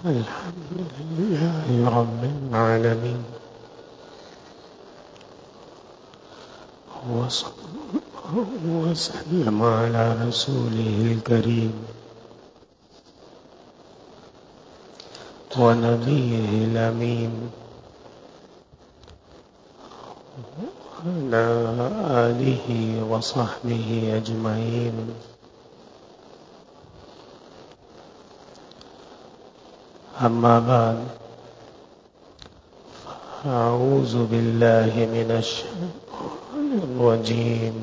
الحمد لله رب العالمين وصلى الله وسلم على رسوله الكريم ونبيه الأمين وعلى آله وصحبه أجمعين. أما بعد، أعوذ بالله من الشيطان الرجيم.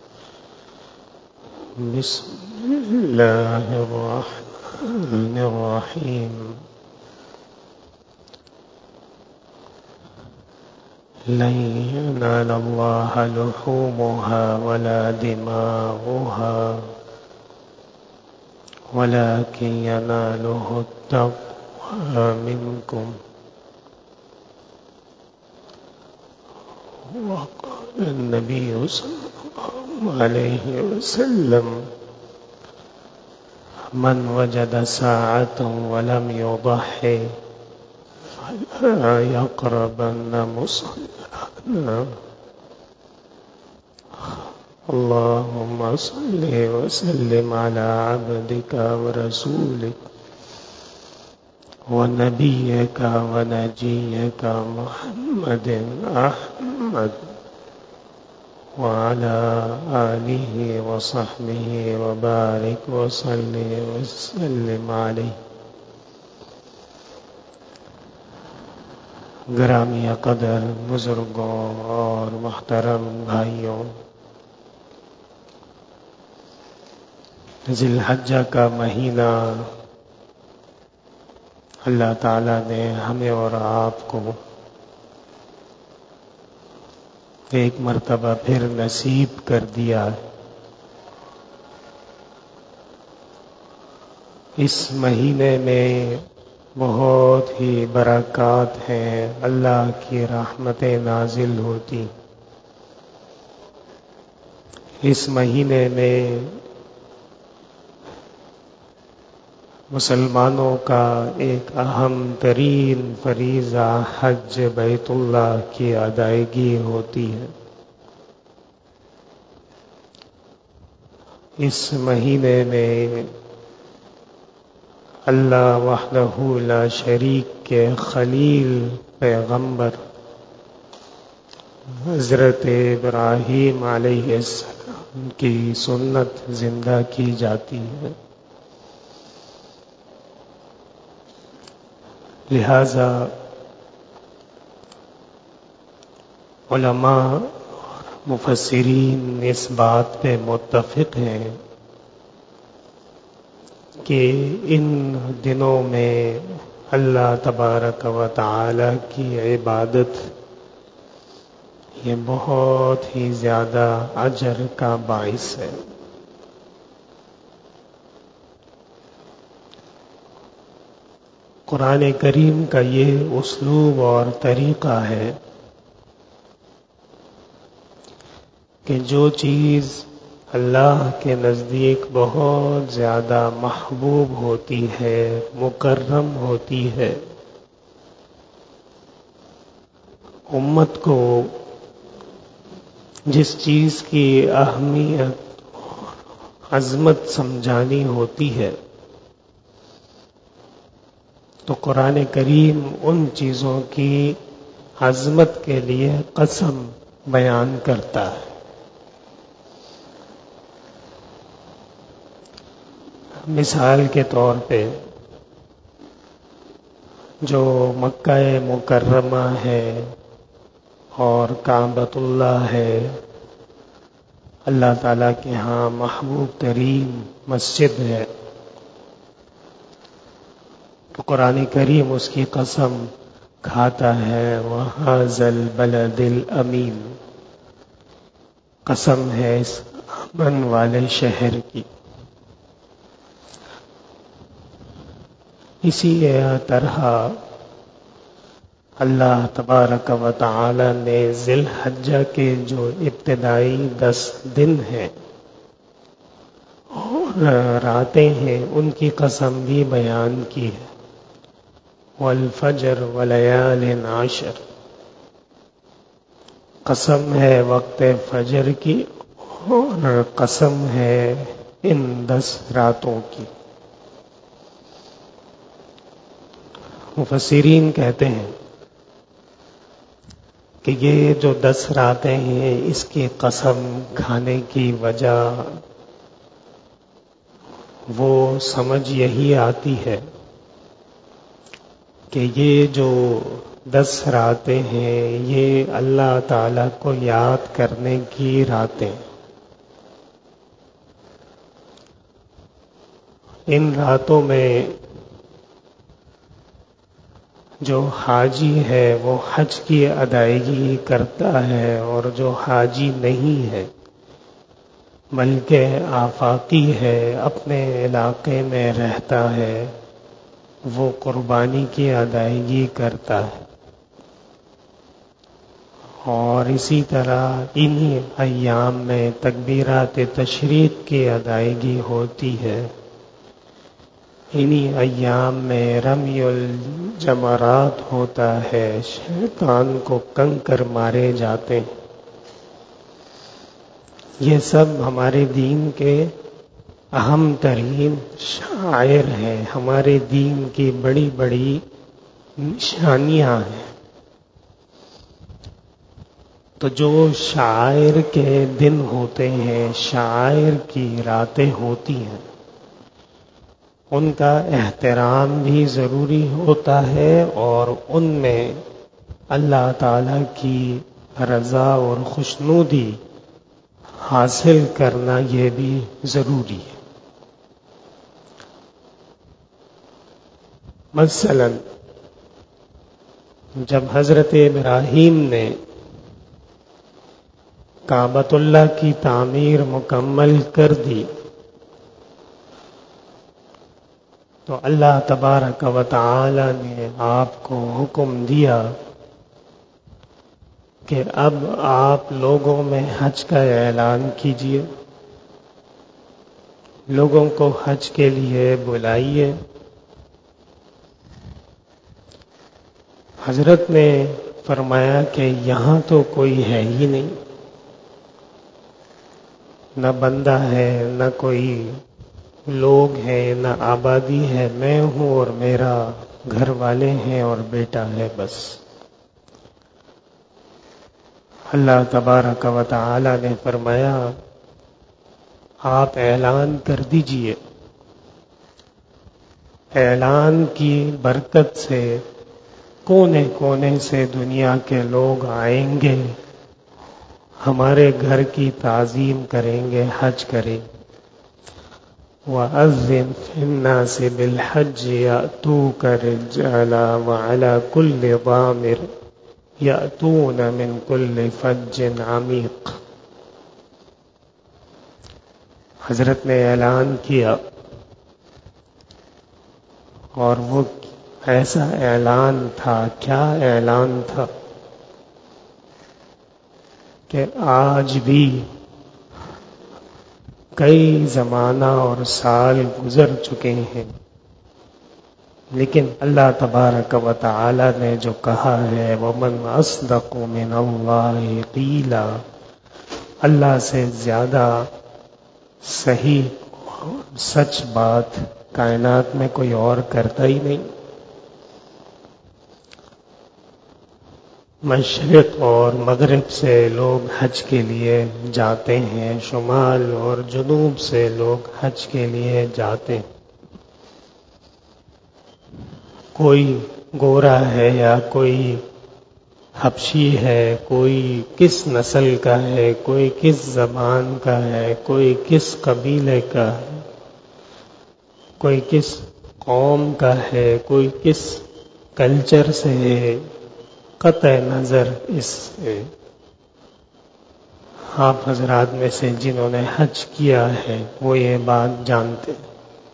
بسم الله الرحمن الرحيم. لن ينال الله لحومها ولا دماؤها ولكن يناله التقوى منكم. وقال النبي صلى الله عليه وسلم: من وجد ساعة ولم يضحي فلا يقربن مصلانا. اللهم صل وسلم على عبدك ورسولك ونبيك ونجيك محمد أحمد وعلى آله وصحبه وبارك وسلم عليه. گرامی قدر بزرگوں اور محترم بھائیوں، ذی الحجہ کا مہینہ اللہ تعالیٰ نے ہمیں اور آپ کو ایک مرتبہ پھر نصیب کر دیا. اس مہینے میں بہت ہی برکات ہیں، اللہ کی رحمتیں نازل ہوتی. اس مہینے میں مسلمانوں کا ایک اہم ترین فریضہ حج بیت اللہ کی ادائیگی ہوتی ہے. اس مہینے میں اللہ وحدہ لا شریک کے خلیل پیغمبر حضرت ابراہیم علیہ السلام کی سنت زندہ کی جاتی ہے. لہذا علماء اور مفسرین اس بات پہ متفق ہیں کہ ان دنوں میں اللہ تبارک و تعالی کی عبادت یہ بہت ہی زیادہ اجر کا باعث ہے. قرآن کریم کا یہ اسلوب اور طریقہ ہے کہ جو چیز اللہ کے نزدیک بہت زیادہ محبوب ہوتی ہے، مکرم ہوتی ہے، امت کو جس چیز کی اہمیت اور عظمت سمجھانی ہوتی ہے، تو قرآن کریم ان چیزوں کی عظمت کے لیے قسم بیان کرتا ہے. مثال کے طور پہ جو مکہ مکرمہ ہے اور کعبۃ اللہ ہے، اللہ تعالیٰ کے ہاں محبوب ترین مسجد ہے، تو قرآن کریم اس کی قسم کھاتا ہے. وَهَذَا الْبَلَدِ الْأَمِينِ، قسم ہے اس امن والے شہر کی. اسی طرح اللہ تبارک و تعالی نے ذی الحجہ کے جو ابتدائی 10 دن ہیں اور راتیں ہیں، ان کی قسم بھی بیان کی ہے. والفجر ولیال عشر، قسم ہے وقت فجر کی اور قسم ہے ان 10 راتوں کی۔ مفسرین کہتے ہیں کہ یہ جو 10 راتیں ہیں اس کی قسم کھانے کی وجہ وہ سمجھ یہی آتی ہے کہ یہ جو 10 راتیں ہیں یہ اللہ تعالی کو یاد کرنے کی راتیں۔ ان راتوں میں جو حاجی ہے وہ حج کی ادائیگی کرتا ہے، اور جو حاجی نہیں ہے بلکہ آفاقی ہے، اپنے علاقے میں رہتا ہے، وہ قربانی کی ادائیگی کرتا ہے۔ اور اسی طرح انہی ایام میں تکبیرات تشریق کی ادائیگی ہوتی ہے، انہی ایام میں رمی الجمرات ہوتا ہے، شیطان کو کنکر مارے جاتے ہیں۔ یہ سب ہمارے دین کے اہم ترین شعائر ہیں، ہمارے دین کی بڑی بڑی نشانیاں ہیں۔ تو جو شعائر کے دن ہوتے ہیں، شعائر کی راتیں ہوتی ہیں، ان کا احترام بھی ضروری ہوتا ہے، اور ان میں اللہ تعالی کی رضا اور خوشنودی حاصل کرنا یہ بھی ضروری ہے۔ مثلا جب حضرت ابراہیم نے کعبۃ اللہ کی تعمیر مکمل کر دی تو اللہ تبارک و تعالی نے آپ کو حکم دیا کہ اب آپ لوگوں میں حج کا اعلان کیجیے، لوگوں کو حج کے لیے بلائیے۔ حضرت نے فرمایا کہ یہاں تو کوئی ہے ہی نہیں، نہ بندہ ہے، نہ کوئی لوگ ہیں، نہ آبادی ہے، میں ہوں اور میرا گھر والے ہیں اور بیٹا ہے بس۔ اللہ تبارک و تعالی نے فرمایا آپ اعلان کر دیجئے، اعلان کی برکت سے کونے کونے سے دنیا کے لوگ آئیں گے، ہمارے گھر کی تعظیم کریں گے، حج کریں گے۔ وَأَذِّنْ فِي النَّاسِ بِالْحَجِّ يَأْتُوكَ رِجَالًا وَعَلَى كُلِّ ضَامِرٍ يَأْتُونَ مِنْ كُلِّ فَجٍّ عَمِيقٍ۔ حضرت نے اعلان کیا، اور وہ ایسا اعلان تھا، کیا اعلان تھا کہ آج بھی کئی زمانہ اور سال گزر چکے ہیں، لیکن اللہ تبارک و تعالی نے جو کہا ہے وَمَنْ أَصْدَقُ مِنَ اللَّهِ قِيلًا، اللہ سے زیادہ صحیح سچ بات کائنات میں کوئی اور کرتا ہی نہیں۔ مشرق اور مغرب سے لوگ حج کے لیے جاتے ہیں، شمال اور جنوب سے لوگ حج کے لیے جاتے ہیں۔ کوئی گورا ہے یا کوئی حبشی ہے، کوئی کس نسل کا ہے، کوئی کس زبان کا ہے، کوئی کس قبیلے کا ہے، کوئی کس قوم کا ہے، کوئی کس کلچر سے ہے، قطع نظر اس سے آپ حضرات میں سے جنہوں نے حج کیا ہے وہ یہ بات جانتے ہیں،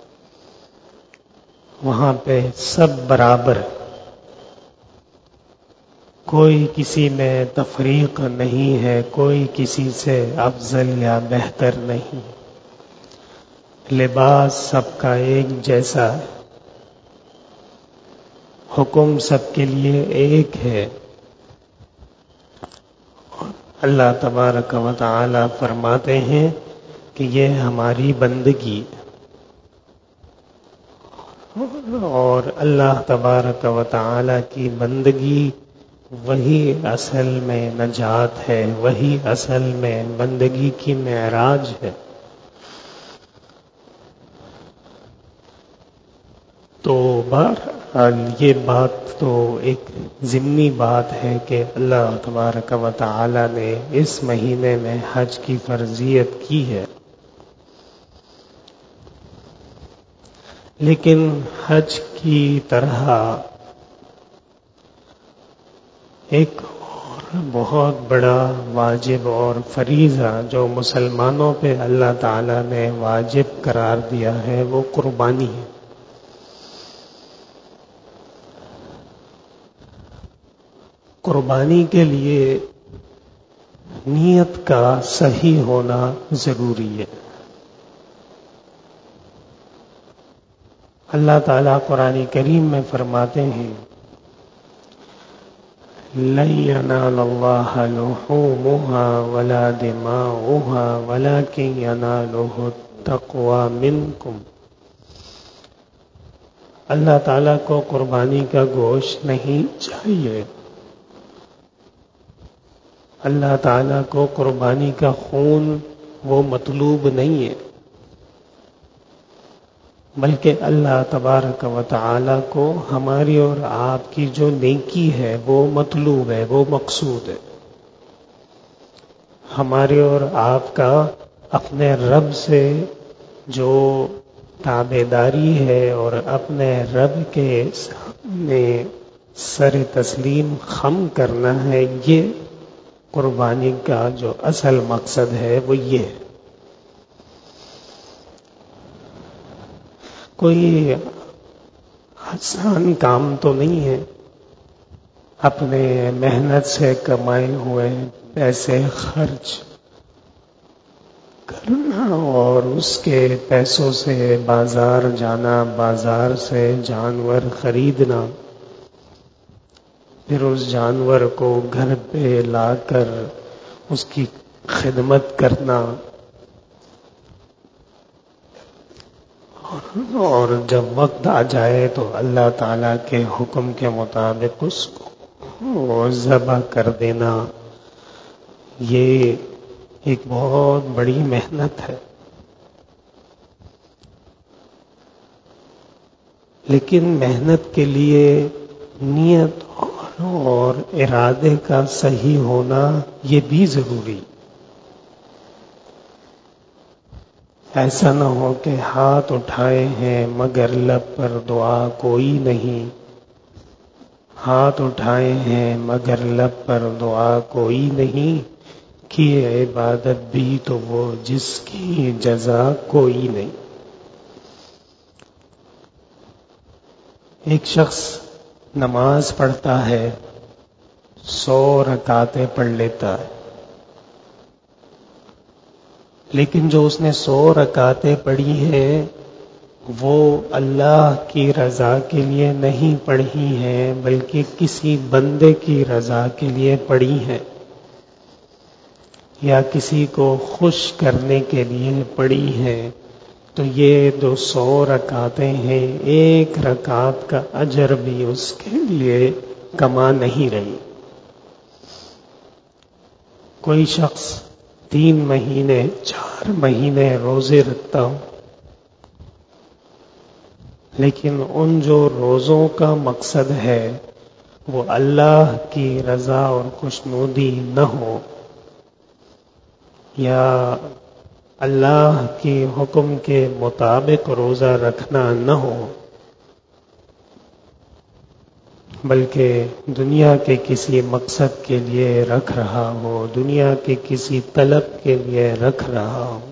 وہاں پہ سب برابر، کوئی کسی میں تفریق نہیں ہے، کوئی کسی سے افضل یا بہتر نہیں، لباس سب کا ایک جیسا ہے، حکم سب کے لیے ایک ہے. اللہ تبارک و تعالی فرماتے ہیں کہ یہ ہماری بندگی، اور اللہ تبارک و تعالی کی بندگی وہی اصل میں نجات ہے، وہی اصل میں بندگی کی معراج ہے. تو بہرحال یہ بات تو ایک ضمنی بات ہے کہ اللہ تبارک و تعالی نے اس مہینے میں حج کی فرضیت کی ہے، لیکن حج کی طرح ایک اور بہت بڑا واجب اور فریضہ جو مسلمانوں پہ اللہ تعالی نے واجب قرار دیا ہے وہ قربانی ہے. قربانی کے لیے نیت کا صحیح ہونا ضروری ہے. اللہ تعالیٰ قرآن کریم میں فرماتے ہیں لَن يَنَالَ اللَّهَ لُحُومُهَا وَلَا دِمَاؤُهَا وَلَكِن يَنَالُهُ التَّقْوَى مِنكُمْ. اللہ تعالیٰ کو قربانی کا گوشت نہیں چاہیے، اللہ تعالیٰ کو قربانی کا خون وہ مطلوب نہیں ہے، بلکہ اللہ تبارک و تعالیٰ کو ہماری اور آپ کی جو نیکی ہے وہ مطلوب ہے، وہ مقصود ہے. ہمارے اور آپ کا اپنے رب سے جو تابعداری ہے اور اپنے رب کے سامنے سر تسلیم خم کرنا ہے، یہ قربانی کا جو اصل مقصد ہے وہ یہ ہے. کوئی آسان کام تو نہیں ہے اپنے محنت سے کمائے ہوئے پیسے خرچ کرنا اور اس کے پیسوں سے بازار جانا، بازار سے جانور خریدنا، پھر اس جانور کو گھر پہ لا کر اس کی خدمت کرنا، اور جب وقت آ جائے تو اللہ تعالیٰ کے حکم کے مطابق اس کو ذبح کر دینا. یہ ایک بہت بڑی محنت ہے، لیکن محنت کے لیے نیت اور ارادے کا صحیح ہونا یہ بھی ضروری. ایسا نہ ہو کہ ہاتھ اٹھائے ہیں مگر لب پر دعا کوئی نہیں، ہاتھ اٹھائے ہیں مگر لب پر دعا کوئی نہیں، کی عبادت بھی تو وہ جس کی جزا کوئی نہیں. ایک شخص نماز پڑھتا ہے، 100 رکعتیں پڑھ لیتا ہے، لیکن جو اس نے 100 رکعتیں پڑھی ہیں وہ اللہ کی رضا کے لیے نہیں پڑھی ہیں، بلکہ کسی بندے کی رضا کے لیے پڑھی ہیں، یا کسی کو خوش کرنے کے لیے پڑھی ہیں. تو یہ جو 100 رکعتیں ہیں، ایک رکعت کا اجر بھی اس کے لیے کما نہیں رہی. کوئی شخص 3 مہینے 4 مہینے روزے رکھتا ہو، لیکن ان جو روزوں کا مقصد ہے وہ اللہ کی رضا اور خوشنودی نہ ہو، یا اللہ کے حکم کے مطابق روزہ رکھنا نہ ہو، بلکہ دنیا کے کسی مقصد کے لیے رکھ رہا ہو، دنیا کے کسی طلب کے لیے رکھ رہا ہو،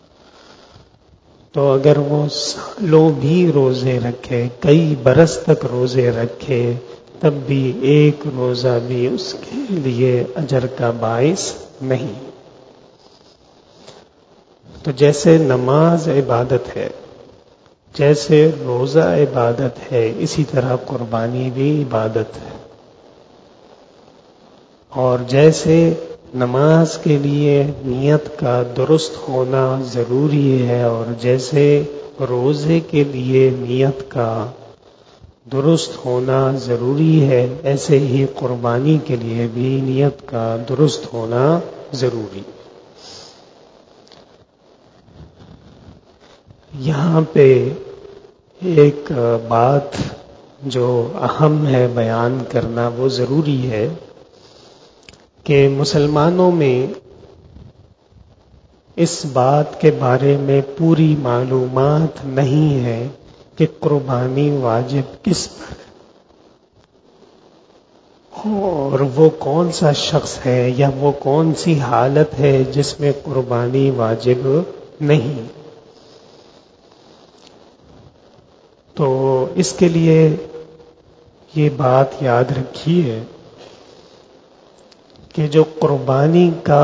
تو اگر وہ سالوں بھی روزے رکھے، کئی برس تک روزے رکھے، تب بھی ایک روزہ بھی اس کے لیے اجر کا باعث نہیں. تو جیسے نماز عبادت ہے، جیسے روزہ عبادت ہے اسی طرح قربانی بھی عبادت ہے، اور جیسے نماز کے لیے نیت کا درست ہونا ضروری ہے اور جیسے روزے کے لیے نیت کا درست ہونا ضروری ہے، ایسے ہی قربانی کے لیے بھی نیت کا درست ہونا ضروری ہے۔ یہاں پہ ایک بات جو اہم ہے بیان کرنا، وہ ضروری ہے کہ مسلمانوں میں اس بات کے بارے میں پوری معلومات نہیں ہے کہ قربانی واجب کس پر ہے، اور وہ کون سا شخص ہے یا وہ کون سی حالت ہے جس میں قربانی واجب نہیں۔ تو اس کے لیے یہ بات یاد رکھیے کہ جو قربانی کا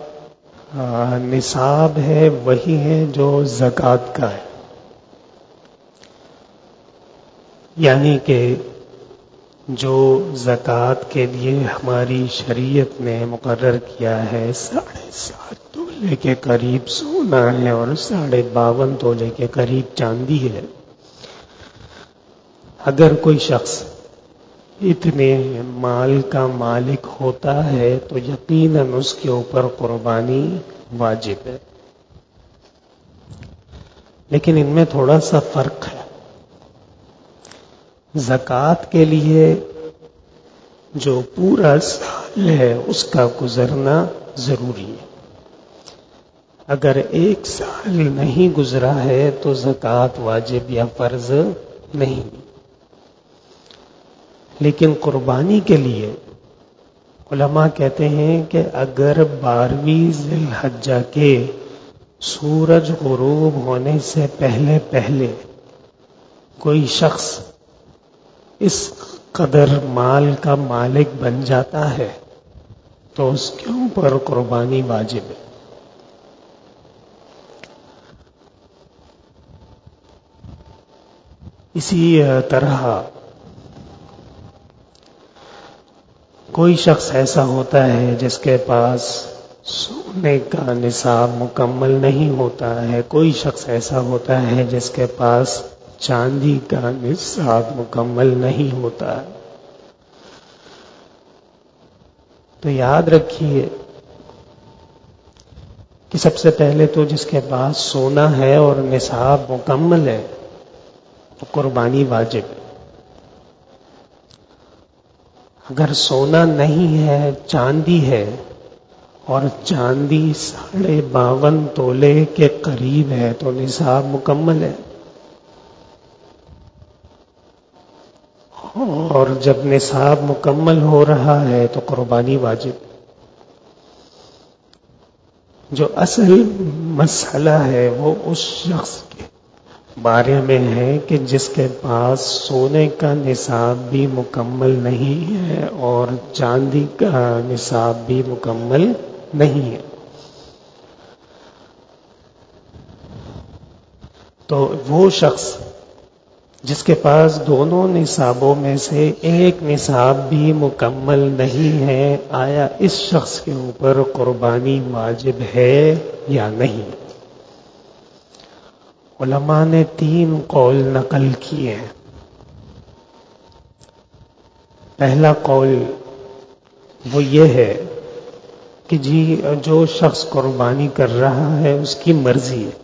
نصاب ہے وہی ہے جو زکوٰۃ کا ہے، یعنی کہ جو زکوٰۃ کے لیے ہماری شریعت نے مقرر کیا ہے 7.5 تولے کے قریب سونا ہے اور 52.5 تولے کے قریب چاندی ہے۔ اگر کوئی شخص اتنے مال کا مالک ہوتا ہے تو یقیناً اس کے اوپر قربانی واجب ہے، لیکن ان میں تھوڑا سا فرق ہے۔ زکوٰۃ کے لیے جو پورا سال ہے اس کا گزرنا ضروری ہے، اگر 1 سال نہیں گزرا ہے تو زکوٰۃ واجب یا فرض نہیں۔ لیکن قربانی کے لیے علماء کہتے ہیں کہ اگر 12ویں ذی الحجہ کے سورج غروب ہونے سے پہلے پہلے کوئی شخص اس قدر مال کا مالک بن جاتا ہے تو اس کے اوپر قربانی واجب ہے۔ اسی طرح کوئی شخص ایسا ہوتا ہے جس کے پاس سونے کا نصاب مکمل نہیں ہوتا ہے، کوئی شخص ایسا ہوتا ہے جس کے پاس چاندی کا نصاب مکمل نہیں ہوتا ہے، تو یاد رکھیے کہ سب سے پہلے تو جس کے پاس سونا ہے اور نصاب مکمل ہے تو قربانی واجب ہے۔ اگر سونا نہیں ہے، چاندی ہے اور چاندی 52.5 تولے کے قریب ہے تو نصاب مکمل ہے، اور جب نصاب مکمل ہو رہا ہے تو قربانی واجب۔ جو اصل مسئلہ ہے وہ اس شخص کے بارے میں ہے کہ جس کے پاس سونے کا نصاب بھی مکمل نہیں ہے اور چاندی کا نصاب بھی مکمل نہیں ہے، تو وہ شخص جس کے پاس دونوں نصابوں میں سے ایک نصاب بھی مکمل نہیں ہے، آیا اس شخص کے اوپر قربانی واجب ہے یا نہیں؟ علماء نے 3 قول نقل کیے ہیں۔ پہلا قول وہ یہ ہے کہ جی جو شخص قربانی کر رہا ہے اس کی مرضی ہے،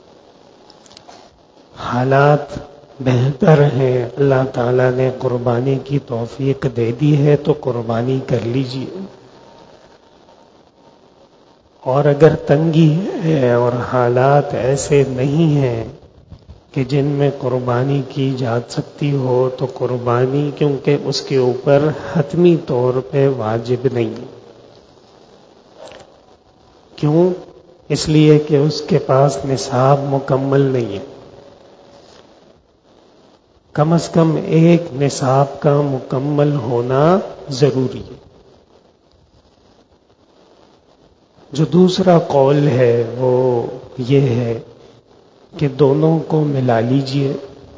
حالات بہتر ہیں، اللہ تعالیٰ نے قربانی کی توفیق دے دی ہے تو قربانی کر لیجیے، اور اگر تنگی ہے اور حالات ایسے نہیں ہیں کہ جن میں قربانی کی جا سکتی ہو تو قربانی کیونکہ اس کے اوپر حتمی طور پہ واجب نہیں۔ کیوں؟ اس لیے کہ اس کے پاس نصاب مکمل نہیں ہے، کم از کم ایک نصاب کا مکمل ہونا ضروری ہے۔ جو دوسرا قول ہے وہ یہ ہے کہ دونوں کو ملا لیجئے.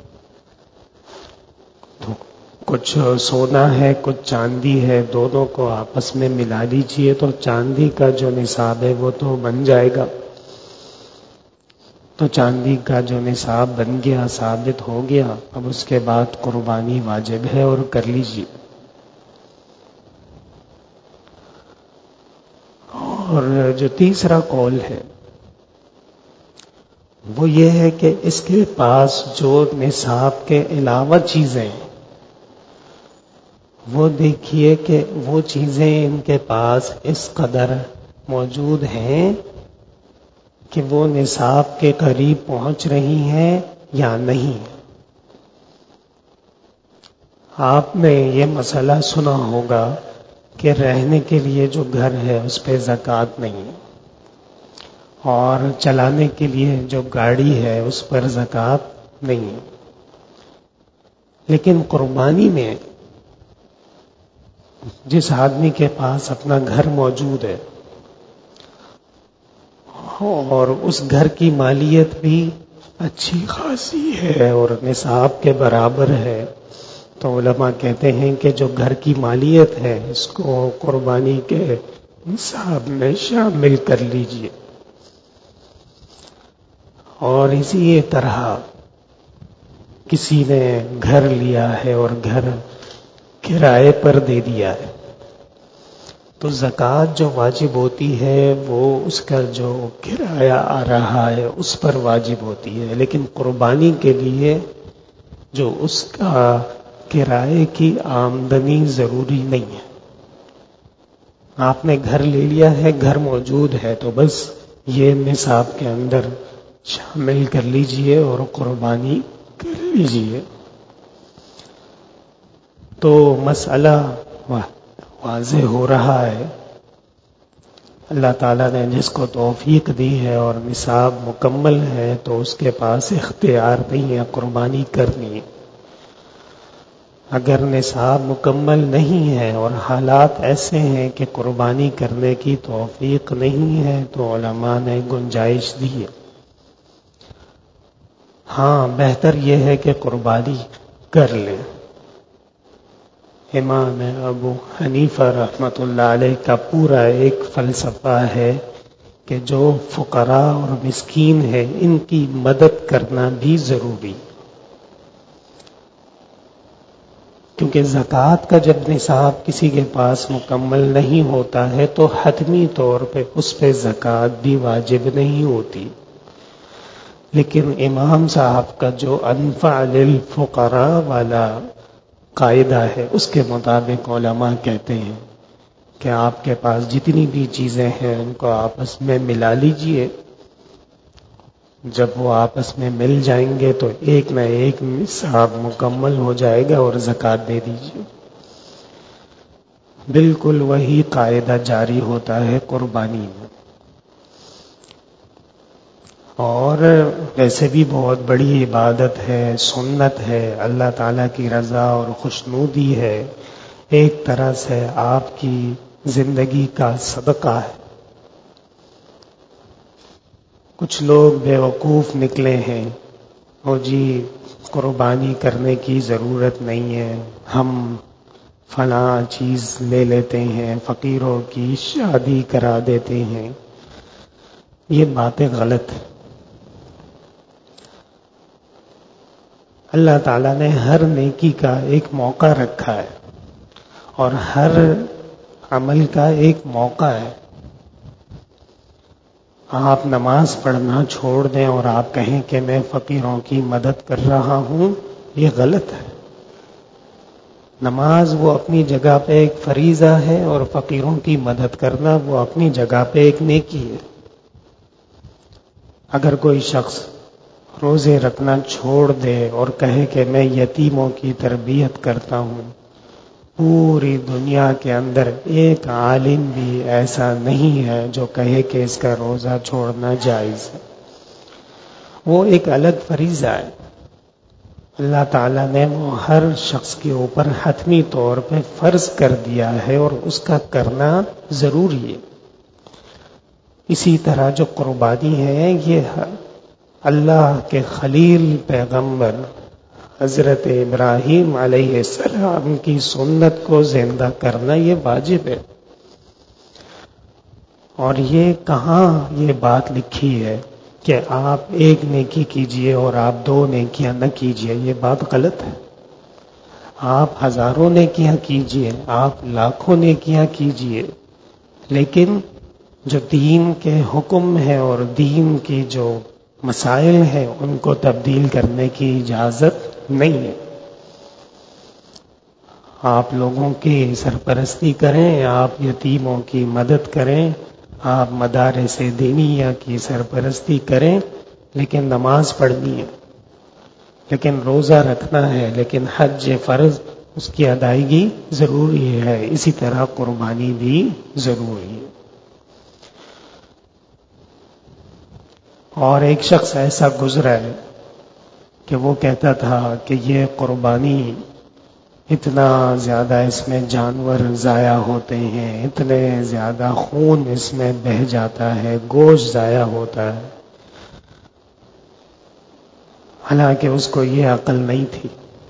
تو کچھ سونا ہے کچھ چاندی ہے، دونوں کو آپس میں ملا لیجئے تو چاندی کا جو نصاب ہے وہ تو بن جائے گا. تو چاندی کا جو نصاب بن گیا، ثابت ہو گیا، اب اس کے بعد قربانی واجب ہے اور کر لیجئے. اور جو تیسرا قول ہے وہ یہ ہے کہ اس کے پاس جو نصاب کے علاوہ چیزیں ہیں وہ دیکھیے کہ وہ چیزیں ان کے پاس اس قدر موجود ہیں کہ وہ نصاب کے قریب پہنچ رہی ہیں یا نہیں. آپ نے یہ مسئلہ سنا ہوگا کہ رہنے کے لیے جو گھر ہے اس پہ زکوٰۃ نہیں، اور چلانے کے لیے جو گاڑی ہے اس پر زکوٰۃ نہیں. لیکن قربانی میں جس آدمی کے پاس اپنا گھر موجود ہے اور اس گھر کی مالیت بھی اچھی خاصی ہے اور نصاب کے برابر ہے، تو علماء کہتے ہیں کہ جو گھر کی مالیت ہے اس کو قربانی کے نصاب میں شامل کر لیجئے. اور اسی طرح کسی نے گھر لیا ہے اور گھر کرائے پر دے دیا ہے تو زکوٰۃ جو واجب ہوتی ہے وہ اس کا جو کرایہ آ رہا ہے اس پر واجب ہوتی ہے، لیکن قربانی کے لیے جو اس کا کرائے کی آمدنی ضروری نہیں ہے. آپ نے گھر لے لیا ہے، گھر موجود ہے تو بس یہ نصاب کے اندر شامل کر لیجئے اور قربانی کر لیجئے. تو مسئلہ واضح ہو رہا ہے. اللہ تعالیٰ نے جس کو توفیق دی ہے اور نصاب مکمل ہے تو اس کے پاس اختیار نہیں ہے قربانی کرنی. اگر نصاب مکمل نہیں ہے اور حالات ایسے ہیں کہ قربانی کرنے کی توفیق نہیں ہے تو علماء نے گنجائش دی ہے. ہاں بہتر یہ ہے کہ قربانی کر لیں. امام ابو حنیفہ رحمۃ اللہ علیہ کا پورا ایک فلسفہ ہے کہ جو فقراء اور مسکین ہیں ان کی مدد کرنا بھی ضروری، کیونکہ زکوٰۃ کا جب نصاب کسی کے پاس مکمل نہیں ہوتا ہے تو حتمی طور پہ اس پہ زکوٰۃ بھی واجب نہیں ہوتی. لیکن امام صاحب کا جو انفع للفقراء والا قاعدہ ہے اس کے مطابق علماء کہتے ہیں کہ آپ کے پاس جتنی بھی چیزیں ہیں ان کو آپس میں ملا لیجئے. جب وہ آپس میں مل جائیں گے تو ایک نہ ایک نصاب مکمل ہو جائے گا اور زکوٰۃ دے دیجئے. بالکل وہی قاعدہ جاری ہوتا ہے قربانی میں. اور ویسے بھی بہت بڑی عبادت ہے، سنت ہے، اللہ تعالیٰ کی رضا اور خوشنودی ہے، ایک طرح سے آپ کی زندگی کا صدقہ ہے. کچھ لوگ بیوقوف نکلے ہیں اور جی قربانی کرنے کی ضرورت نہیں ہے، ہم فلاں چیز لے لیتے ہیں، فقیروں کی شادی کرا دیتے ہیں. یہ باتیں غلط ہیں. اللہ تعالیٰ نے ہر نیکی کا ایک موقع رکھا ہے اور ہر عمل کا ایک موقع ہے. آپ نماز پڑھنا چھوڑ دیں اور آپ کہیں کہ میں فقیروں کی مدد کر رہا ہوں، یہ غلط ہے. نماز وہ اپنی جگہ پہ ایک فریضہ ہے اور فقیروں کی مدد کرنا وہ اپنی جگہ پہ ایک نیکی ہے. اگر کوئی شخص روزے رکھنا چھوڑ دے اور کہے کہ میں یتیموں کی تربیت کرتا ہوں، پوری دنیا کے اندر ایک عالم بھی ایسا نہیں ہے جو کہے کہ اس کا روزہ چھوڑنا جائز ہے. وہ ایک الگ فریضہ ہے. اللہ تعالیٰ نے وہ ہر شخص کے اوپر حتمی طور پہ فرض کر دیا ہے اور اس کا کرنا ضروری ہے. اسی طرح جو قربانی ہے یہ اللہ کے خلیل پیغمبر حضرت ابراہیم علیہ السلام کی سنت کو زندہ کرنا یہ واجب ہے. اور یہ کہاں یہ بات لکھی ہے کہ آپ ایک نیکی کیجئے اور آپ 2 نیکیاں نہ کیجئے؟ یہ بات غلط ہے. آپ ہزاروں نیکیاں کیجئے، آپ لاکھوں نیکیاں کیجئے، لیکن جو دین کے حکم ہے اور دین کی جو مسائل ہیں ان کو تبدیل کرنے کی اجازت نہیں ہے. آپ لوگوں کی سرپرستی کریں، آپ یتیموں کی مدد کریں، آپ مدارس دینیہ کی سرپرستی کریں، لیکن نماز پڑھنی ہے، لیکن روزہ رکھنا ہے، لیکن حج فرض اس کی ادائیگی ضروری ہے. اسی طرح قربانی بھی ضروری ہے. اور ایک شخص ایسا گزرا ہے کہ وہ کہتا تھا کہ یہ قربانی اتنا زیادہ اس میں جانور ضائع ہوتے ہیں، اتنے زیادہ خون اس میں بہہ جاتا ہے، گوشت ضائع ہوتا ہے. حالانکہ اس کو یہ عقل نہیں تھی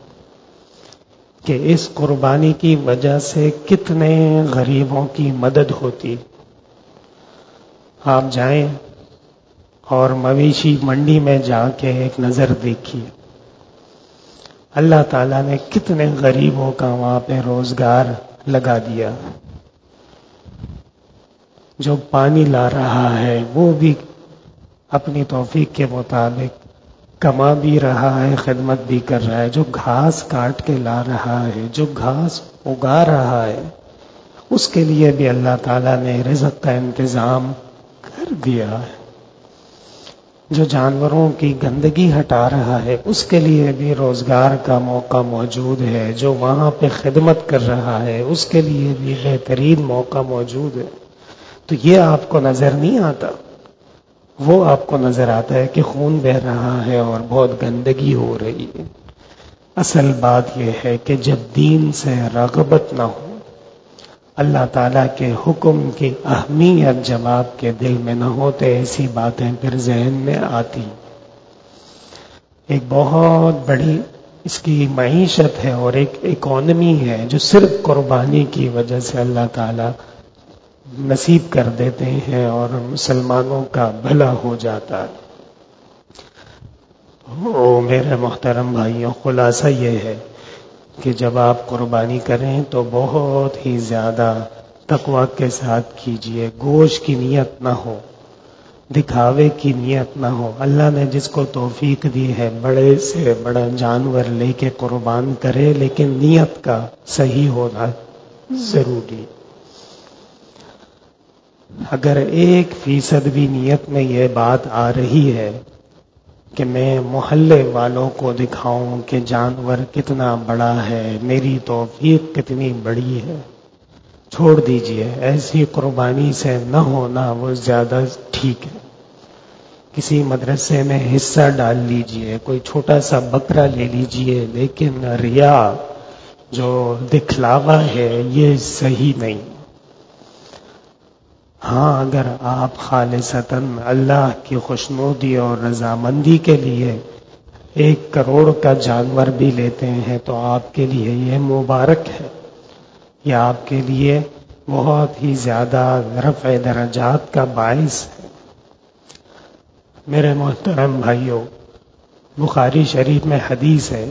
کہ اس قربانی کی وجہ سے کتنے غریبوں کی مدد ہوتی. آپ جائیں اور مویشی منڈی میں جا کے ایک نظر دیکھیے، اللہ تعالیٰ نے کتنے غریبوں کا وہاں پہ روزگار لگا دیا. جو پانی لا رہا ہے وہ بھی اپنی توفیق کے مطابق کما بھی رہا ہے، خدمت بھی کر رہا ہے. جو گھاس کاٹ کے لا رہا ہے، جو گھاس اگا رہا ہے، اس کے لیے بھی اللہ تعالیٰ نے رزق کا انتظام کر دیا ہے. جو جانوروں کی گندگی ہٹا رہا ہے اس کے لیے بھی روزگار کا موقع موجود ہے. جو وہاں پہ خدمت کر رہا ہے اس کے لیے بھی بہترین موقع موجود ہے. تو یہ آپ کو نظر نہیں آتا، وہ آپ کو نظر آتا ہے کہ خون بہہ رہا ہے اور بہت گندگی ہو رہی ہے. اصل بات یہ ہے کہ جب دین سے رغبت نہ ہو، اللہ تعالیٰ کے حکم کی اہمیت جب آپ کے دل میں نہ ہوتے، ایسی باتیں پھر ذہن میں آتی. ایک بہت بڑی اس کی معیشت ہے اور ایک اکانومی ہے جو صرف قربانی کی وجہ سے اللہ تعالیٰ نصیب کر دیتے ہیں اور مسلمانوں کا بھلا ہو جاتا ہے. میرے محترم بھائیوں، خلاصہ یہ ہے کہ جب آپ قربانی کریں تو بہت ہی زیادہ تقوی کے ساتھ کیجئے. گوشت کی نیت نہ ہو، دکھاوے کی نیت نہ ہو. اللہ نے جس کو توفیق دی ہے بڑے سے بڑا جانور لے کے قربان کرے، لیکن نیت کا صحیح ہونا ضروری. اگر 1% بھی نیت میں یہ بات آ رہی ہے کہ میں محلے والوں کو دکھاؤں کہ جانور کتنا بڑا ہے، میری توفیق کتنی بڑی ہے، چھوڑ دیجئے. ایسی قربانی سے نہ ہونا وہ زیادہ ٹھیک ہے. کسی مدرسے میں حصہ ڈال لیجئے، کوئی چھوٹا سا بکرا لے لیجئے، لیکن ریا جو دکھلاوا ہے یہ صحیح نہیں. ہاں، اگر آپ خالصتاً اللہ کی خوشنودی اور رضامندی کے لیے 1 کروڑ کا جانور بھی لیتے ہیں تو آپ کے لیے یہ مبارک ہے. یہ آپ کے لیے بہت ہی زیادہ رفع درجات کا باعث ہے. میرے محترم بھائیوں، بخاری شریف میں حدیث ہے،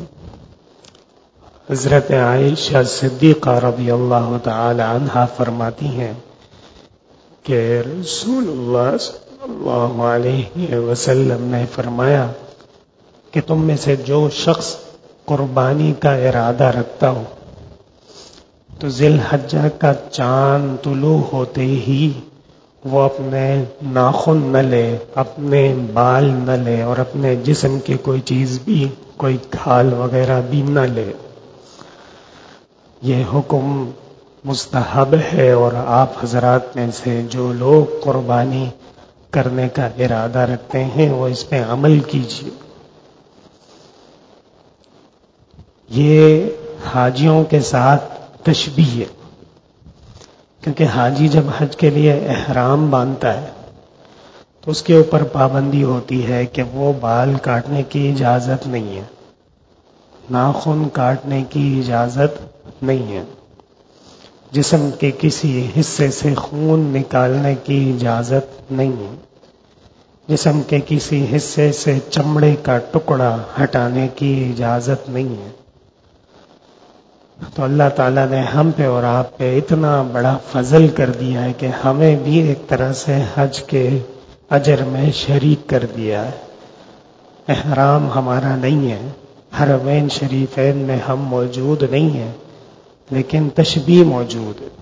حضرت عائشہ صدیقہ رضی اللہ تعالی عنہا فرماتی ہیں کہ رسول اللہ صلی اللہ علیہ وسلم نے فرمایا کہ تم میں سے جو شخص قربانی کا ارادہ رکھتا ہو تو ذی الحجہ کا چاند طلوع ہوتے ہی وہ اپنے ناخن نہ لے، اپنے بال نہ لے اور اپنے جسم کی کوئی چیز بھی، کوئی کھال وغیرہ بھی نہ لے. یہ حکم مستحب ہے اور آپ حضرات میں سے جو لوگ قربانی کرنے کا ارادہ رکھتے ہیں وہ اس پہ عمل کیجیے. یہ حاجیوں کے ساتھ تشبیہ ہے، کیونکہ حاجی جب حج کے لیے احرام باندھتا ہے تو اس کے اوپر پابندی ہوتی ہے کہ وہ بال کاٹنے کی اجازت نہیں ہے، ناخن کاٹنے کی اجازت نہیں ہے، جسم کے کسی حصے سے خون نکالنے کی اجازت نہیں ہے، جسم کے کسی حصے سے چمڑے کا ٹکڑا ہٹانے کی اجازت نہیں ہے۔ تو اللہ تعالیٰ نے ہم پہ اور آپ پہ اتنا بڑا فضل کر دیا ہے کہ ہمیں بھی ایک طرح سے حج کے اجر میں شریک کر دیا ہے۔ احرام ہمارا نہیں ہے، حرمین شریفین میں ہم موجود نہیں ہیں، لیکن تشبیہ موجود ہے،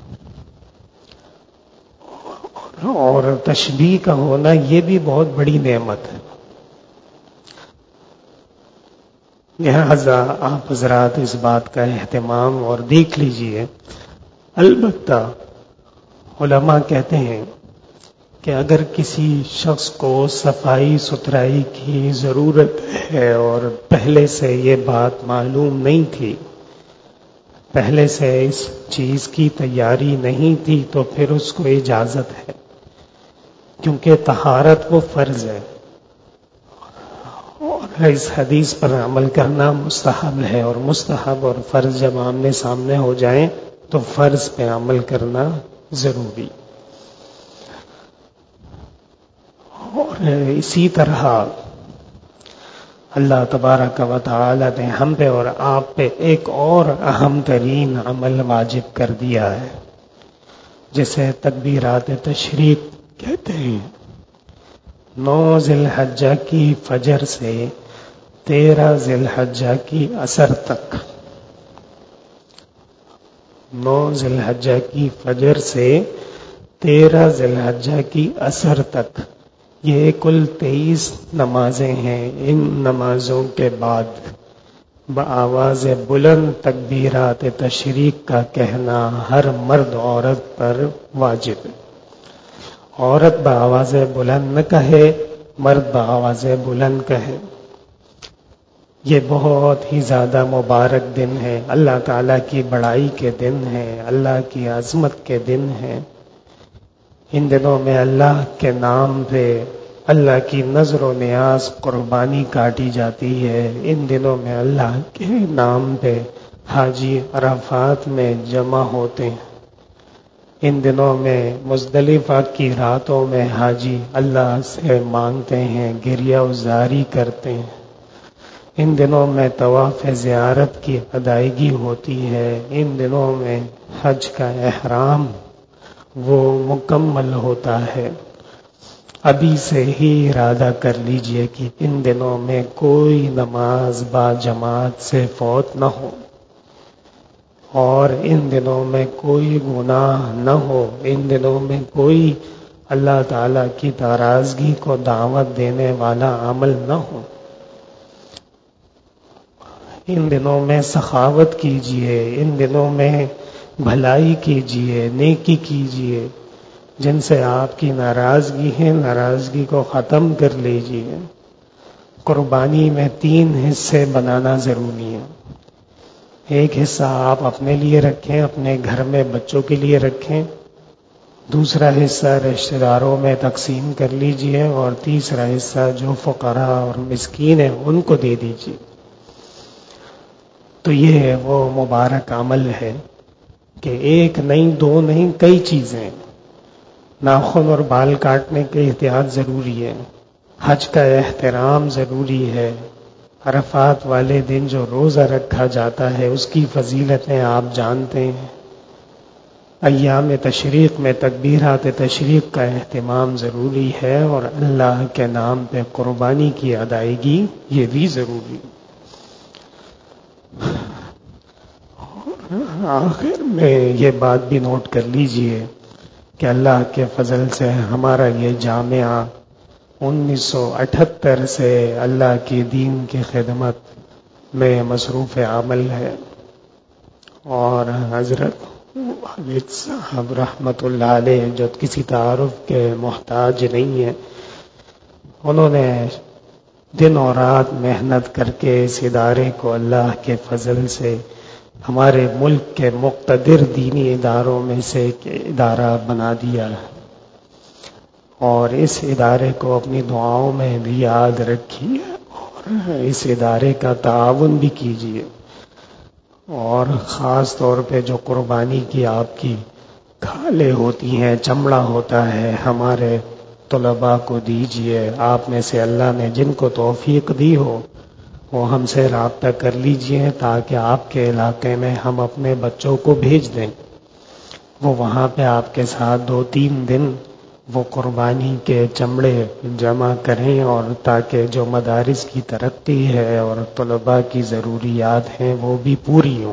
اور تشبیہ کا ہونا یہ بھی بہت بڑی نعمت ہے۔ لہذا آپ حضرات اس بات کا اہتمام اور دیکھ لیجئے۔ البتہ علماء کہتے ہیں کہ اگر کسی شخص کو صفائی ستھرائی کی ضرورت ہے اور پہلے سے یہ بات معلوم نہیں تھی، پہلے سے اس چیز کی تیاری نہیں تھی، تو پھر اس کو اجازت ہے، کیونکہ طہارت وہ فرض ہے، اور اس حدیث پر عمل کرنا مستحب ہے، اور مستحب اور فرض جب آمنے سامنے ہو جائیں تو فرض پہ عمل کرنا ضروری۔ اور اسی طرح اللہ تبارک و تعالی نے ہم پہ اور آپ پہ ایک اور اہم ترین عمل واجب کر دیا ہے، جسے تکبیرات تشریق کہتے ہیں۔ 9 ذی الحجہ کی فجر سے 13 ذی الحجہ کی عصر تک، 9 ذی الحجہ کی فجر سے 13 ذی الحجہ کی عصر تک، یہ کل 23 نمازیں ہیں۔ ان نمازوں کے بعد بآواز بلند تکبیرات تشریق کا کہنا ہر مرد عورت پر واجب ہے۔ عورت بآواز بلند نہ کہے، مرد بآواز بلند کہے۔ یہ بہت ہی زیادہ مبارک دن ہے، اللہ تعالیٰ کی بڑائی کے دن ہے، اللہ کی عظمت کے دن ہے۔ ان دنوں میں اللہ کے نام پہ اللہ کی نظر و نیاز قربانی کاٹی جاتی ہے۔ ان دنوں میں اللہ کے نام پہ حاجی عرفات میں جمع ہوتے ہیں۔ ان دنوں میں مزدلفہ کی راتوں میں حاجی اللہ سے مانگتے ہیں، گریہ وزاری کرتے ہیں۔ ان دنوں میں طواف زیارت کی ادائیگی ہوتی ہے۔ ان دنوں میں حج کا احرام وہ مکمل ہوتا ہے۔ ابھی سے ہی ارادہ کر لیجئے کہ ان دنوں میں کوئی نماز با جماعت سے فوت نہ ہو، اور ان دنوں میں کوئی گناہ نہ ہو، ان دنوں میں کوئی اللہ تعالیٰ کی ناراضگی کو دعوت دینے والا عمل نہ ہو۔ ان دنوں میں سخاوت کیجئے، ان دنوں میں بھلائی کیجئے، نیکی کیجئے۔ جن سے آپ کی ناراضگی ہے، ناراضگی کو ختم کر لیجئے۔ قربانی میں 3 حصے بنانا ضروری ہے۔ ایک حصہ آپ اپنے لیے رکھیں، اپنے گھر میں بچوں کے لیے رکھیں، دوسرا حصہ رشتہ داروں میں تقسیم کر لیجئے، اور تیسرا حصہ جو فقراء اور مسکین ہیں ان کو دے دیجئے۔ تو یہ وہ مبارک عمل ہے کہ ایک نہیں، 2 نہیں، کئی چیزیں۔ ناخن اور بال کاٹنے کے احتیاط ضروری ہے، حج کا احترام ضروری ہے، عرفات والے دن جو روزہ رکھا جاتا ہے اس کی فضیلتیں آپ جانتے ہیں، ایام تشریق میں تکبیرات تشریق کا اہتمام ضروری ہے، اور اللہ کے نام پہ قربانی کی ادائیگی یہ بھی ضروری ہے۔ آخر میں یہ بات بھی نوٹ کر لیجئے کہ اللہ کے فضل سے ہمارا یہ جامعہ 1978 سے اللہ کی دین کی خدمت میں مصروف عمل ہے، اور حضرت والد صاحب رحمت اللہ علیہ جو کسی تعارف کے محتاج نہیں ہیں، انہوں نے دن اور رات محنت کر کے اس ادارے کو اللہ کے فضل سے ہمارے ملک کے مقتدر دینی اداروں میں سے ایک ادارہ بنا دیا ہے، اور اس ادارے کو اپنی دعاؤں میں بھی یاد رکھیے اور اس ادارے کا تعاون بھی کیجیے، اور خاص طور پہ جو قربانی کی آپ کی کھالیں ہوتی ہیں، چمڑا ہوتا ہے، ہمارے طلباء کو دیجیے۔ آپ میں سے اللہ نے جن کو توفیق دی ہو وہ ہم سے رابطہ کر لیجئے تاکہ آپ کے علاقے میں ہم اپنے بچوں کو بھیج دیں، وہ وہاں پہ آپ کے ساتھ 2-3 دن وہ قربانی کے چمڑے جمع کریں، اور تاکہ جو مدارس کی ترقی ہے اور طلباء کی ضروریات ہیں وہ بھی پوری ہوں۔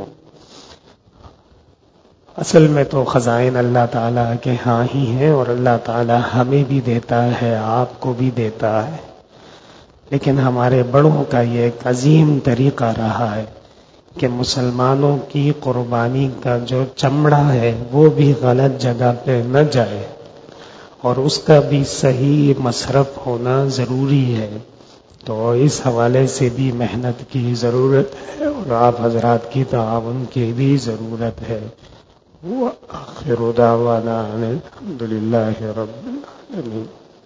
اصل میں تو خزائن اللہ تعالیٰ کے ہاں ہی ہیں، اور اللہ تعالیٰ ہمیں بھی دیتا ہے، آپ کو بھی دیتا ہے، لیکن ہمارے بڑوں کا یہ ایک عظیم طریقہ رہا ہے کہ مسلمانوں کی قربانی کا جو چمڑا ہے وہ بھی غلط جگہ پہ نہ جائے، اور اس کا بھی صحیح مصرف ہونا ضروری ہے۔ تو اس حوالے سے بھی محنت کی ضرورت ہے اور آپ حضرات کی تعاون کی بھی ضرورت ہے۔ وآخر دعوانا ان الحمد للہ رب العالمین۔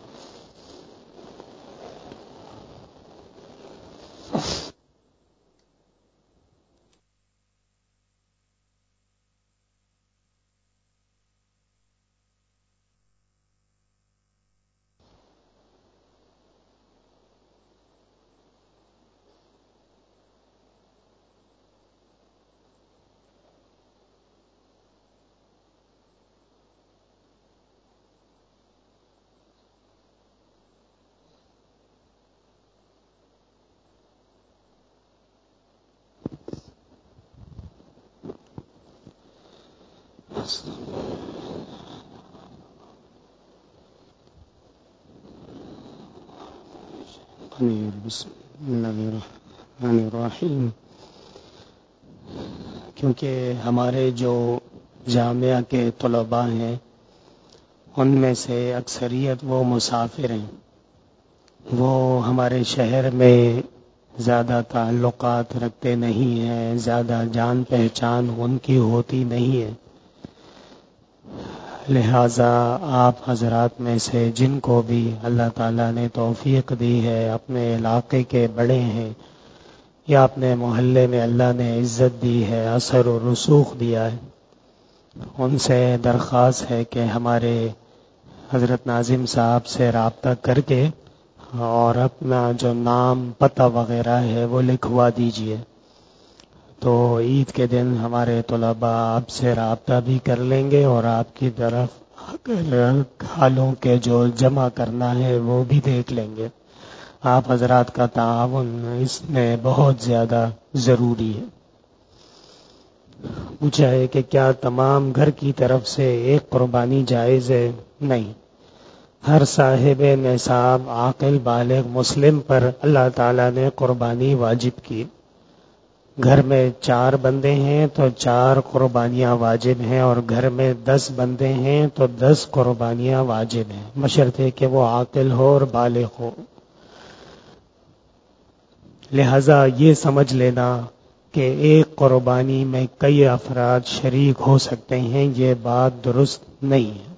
بسم اللہ الرحمن الرحیم۔ کیونکہ ہمارے جو جامعہ کے طلباء ہیں ان میں سے اکثریت وہ مسافر ہیں، وہ ہمارے شہر میں زیادہ تعلقات رکھتے نہیں ہیں، زیادہ جان پہچان ان کی ہوتی نہیں ہے، لہذا آپ حضرات میں سے جن کو بھی اللہ تعالیٰ نے توفیق دی ہے، اپنے علاقے کے بڑے ہیں یا اپنے محلے میں اللہ نے عزت دی ہے، اثر و رسوخ دیا ہے، ان سے درخواست ہے کہ ہمارے حضرت ناظم صاحب سے رابطہ کر کے اور اپنا جو نام پتہ وغیرہ ہے وہ لکھوا دیجئے، تو عید کے دن ہمارے طلباء آپ سے رابطہ بھی کر لیں گے اور آپ کی طرف کھالوں کے جو جمع کرنا ہے وہ بھی دیکھ لیں گے۔ آپ حضرات کا تعاون اس میں بہت زیادہ ضروری ہے۔ پوچھا ہے کہ کیا تمام گھر کی طرف سے ایک قربانی جائز ہے؟ نہیں، ہر صاحب نصاب عاقل بالغ مسلم پر اللہ تعالیٰ نے قربانی واجب کی۔ گھر میں 4 بندے ہیں تو 4 قربانیاں واجب ہیں، اور گھر میں 10 بندے ہیں تو 10 قربانیاں واجب ہیں، بشرطے کہ وہ عاقل ہو اور بالغ ہو۔ لہذا یہ سمجھ لینا کہ ایک قربانی میں کئی افراد شریک ہو سکتے ہیں، یہ بات درست نہیں ہے۔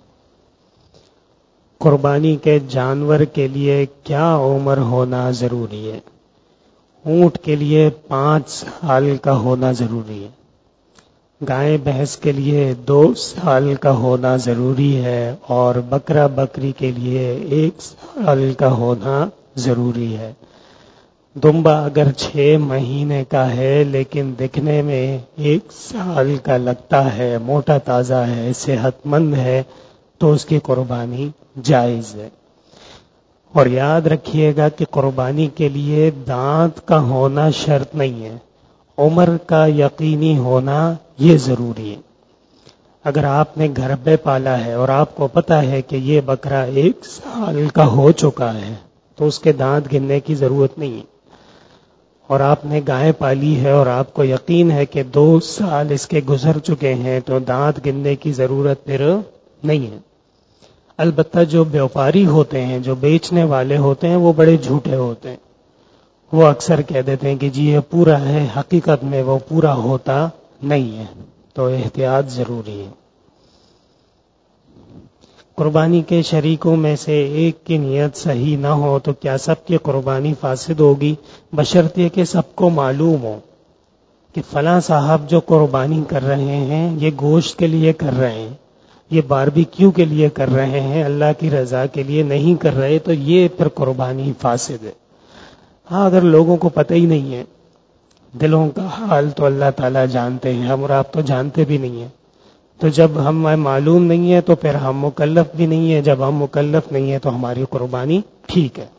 قربانی کے جانور کے لیے کیا عمر ہونا ضروری ہے؟ اونٹ کے لیے 5 سال کا ہونا ضروری ہے، گائے بھینس کے لیے 2 سال کا ہونا ضروری ہے، اور بکرا بکری کے لیے 1 سال کا ہونا ضروری ہے۔ دمبا اگر 6 مہینے کا ہے لیکن دکھنے میں 1 سال کا لگتا ہے، موٹا تازہ ہے، صحت مند ہے، تو اس کی قربانی جائز ہے۔ اور یاد رکھیے گا کہ قربانی کے لیے دانت کا ہونا شرط نہیں ہے، عمر کا یقینی ہونا یہ ضروری ہے۔ اگر آپ نے گھر پہ پالا ہے اور آپ کو پتا ہے کہ یہ بکرا 1 سال کا ہو چکا ہے تو اس کے دانت گننے کی ضرورت نہیں ہے، اور آپ نے گائے پالی ہے اور آپ کو یقین ہے کہ 2 سال اس کے گزر چکے ہیں تو دانت گننے کی ضرورت پھر نہیں ہے۔ البتہ جو بیوپاری ہوتے ہیں، جو بیچنے والے ہوتے ہیں، وہ بڑے جھوٹے ہوتے ہیں، وہ اکثر کہہ دیتے ہیں کہ جی یہ پورا ہے، حقیقت میں وہ پورا ہوتا نہیں ہے، تو احتیاط ضروری ہے۔ قربانی کے شریکوں میں سے ایک کی نیت صحیح نہ ہو تو کیا سب کی قربانی فاسد ہوگی؟ بشرطیہ کہ سب کو معلوم ہو کہ فلاں صاحب جو قربانی کر رہے ہیں یہ گوشت کے لیے کر رہے ہیں، یہ باربیکیو کے لیے کر رہے ہیں، اللہ کی رضا کے لیے نہیں کر رہے، تو یہ پھر قربانی فاسد ہے۔ ہاں اگر لوگوں کو پتہ ہی نہیں ہے، دلوں کا حال تو اللہ تعالیٰ جانتے ہیں، ہم اور آپ تو جانتے بھی نہیں ہیں، تو جب ہمیں معلوم نہیں ہے تو پھر ہم مکلف بھی نہیں ہے، جب ہم مکلف نہیں ہے تو ہماری قربانی ٹھیک ہے۔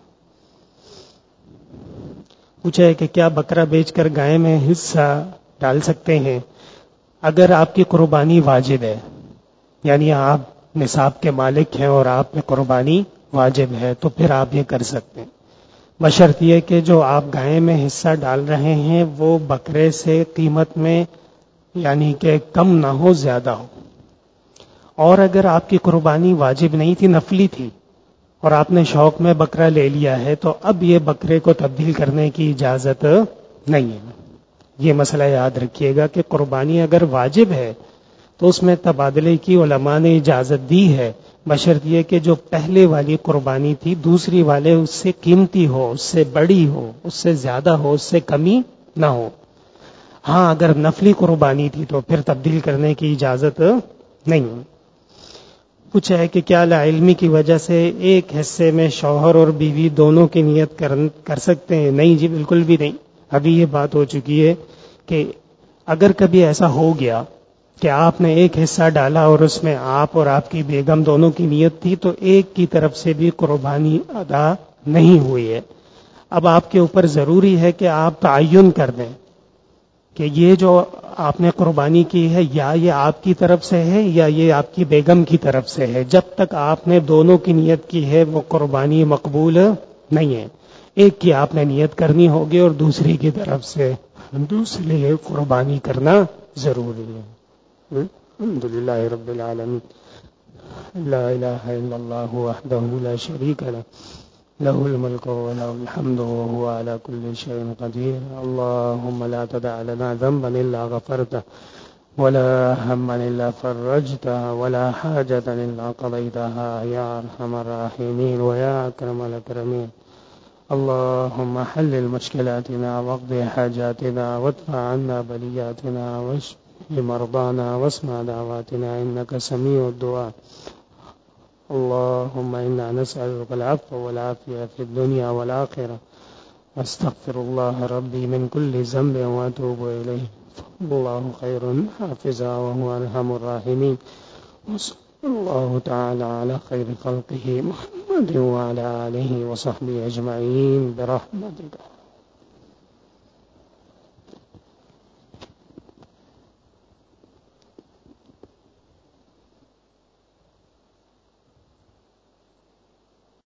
پوچھا ہے کہ کیا بکرا بیچ کر گائے میں حصہ ڈال سکتے ہیں؟ اگر آپ کی قربانی واجب ہے، یعنی آپ نصاب کے مالک ہیں اور آپ میں قربانی واجب ہے، تو پھر آپ یہ کر سکتے ہیں، بشرط یہ کہ جو آپ گائے میں حصہ ڈال رہے ہیں وہ بکرے سے قیمت میں یعنی کہ کم نہ ہو، زیادہ ہو۔ اور اگر آپ کی قربانی واجب نہیں تھی، نفلی تھی، اور آپ نے شوق میں بکرا لے لیا ہے، تو اب یہ بکرے کو تبدیل کرنے کی اجازت نہیں ہے۔ یہ مسئلہ یاد رکھیے گا کہ قربانی اگر واجب ہے تو اس میں تبادلے کی علماء نے اجازت دی ہے، بشرط یہ کہ جو پہلے والی قربانی تھی دوسری والے اس سے قیمتی ہو، اس سے بڑی ہو، اس سے زیادہ ہو، اس سے کمی نہ ہو۔ ہاں اگر نفلی قربانی تھی تو پھر تبدیل کرنے کی اجازت نہیں۔ پوچھا ہے کہ کیا لاعلمی کی وجہ سے ایک حصے میں شوہر اور بیوی دونوں کی نیت کر سکتے ہیں؟ نہیں جی، بالکل بھی نہیں۔ ابھی یہ بات ہو چکی ہے کہ اگر کبھی ایسا ہو گیا کہ آپ نے ایک حصہ ڈالا اور اس میں آپ اور آپ کی بیگم دونوں کی نیت تھی، تو ایک کی طرف سے بھی قربانی ادا نہیں ہوئی ہے۔ اب آپ کے اوپر ضروری ہے کہ آپ تعین کر دیں کہ یہ جو آپ نے قربانی کی ہے یا یہ آپ کی طرف سے ہے یا یہ آپ کی بیگم کی طرف سے ہے۔ جب تک آپ نے دونوں کی نیت کی ہے وہ قربانی مقبول نہیں ہے۔ ایک کی آپ نے نیت کرنی ہوگی اور دوسری کی طرف سے دوسری قربانی کرنا ضروری ہے۔ الحمدللہ رب العالمین، لا الہ الا اللہ وحدہ لا شریک لہ، له الملك وله الحمد وهو على كل شيء قدير۔ اللهم لا تدع لنا ذنبا إلا غفرته ولا هما إلا فرجته ولا حاجة إلا قضيتها يا أرحم الراحمين ويا أكرم الأكرمين۔ اللهم حلل مشكلاتنا واقض حاجاتنا وادفع عنا بلياتنا واشف مرضانا واسمع دعواتنا إنك سميع الدعاء۔ اللهم إنا نسألك العفو والعافية في الدنيا والآخرة، أستغفر الله ربي من كل ذنب وأتوب إليه، الله خير حافظا وهو أرحم الراحمين، وصلى الله تعالى على خير خلقه محمد وعلى آله وصحبه أجمعين برحمتك۔